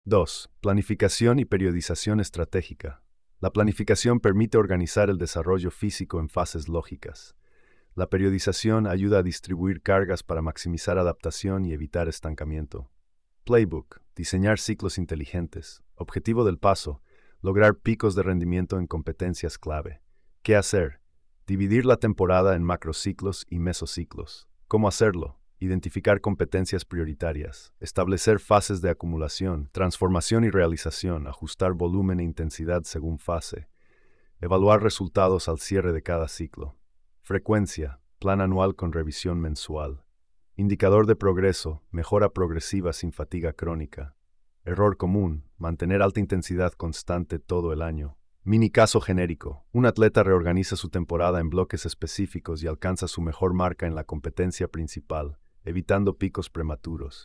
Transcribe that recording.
2. Planificación y periodización estratégica. La planificación permite organizar el desarrollo físico en fases lógicas. La periodización ayuda a distribuir cargas para maximizar adaptación y evitar estancamiento. Playbook. Diseñar ciclos inteligentes. Objetivo del paso. Lograr picos de rendimiento en competencias clave. ¿Qué hacer? Dividir la temporada en macrociclos y mesociclos. ¿Cómo hacerlo? Identificar competencias prioritarias, establecer fases de acumulación, transformación y realización, ajustar volumen e intensidad según fase, evaluar resultados al cierre de cada ciclo. Frecuencia, plan anual con revisión mensual. Indicador de progreso, mejora progresiva sin fatiga crónica. Error común, mantener alta intensidad constante todo el año. Mini caso genérico. Un atleta reorganiza su temporada en bloques específicos y alcanza su mejor marca en la competencia principal, evitando picos prematuros.